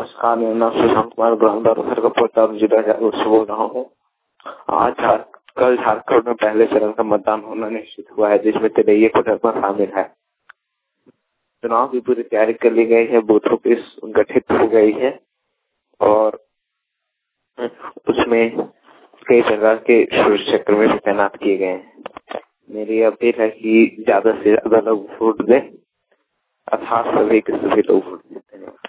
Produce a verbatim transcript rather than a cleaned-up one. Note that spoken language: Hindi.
नमस्कार, मेरा नाम सुशांत कुमार का पोता जिला जयपुर से बोल रहा हूँ। आज कल झारखंड में पहले चरण का मतदान होना निश्चित हुआ है, जिसमें तेरह कोटरमा शामिल है। चुनाव की पूरी तैयारी कर ली गई है, बूथों की गठित हो गई है और उसमें कई प्रकार के सुरक्षा भी तैनात किए गए हैं। मेरी अपील है कि ज्यादा से ज्यादा लोग वोट दें, अर्थात सभी के सभी लोग वोट दें।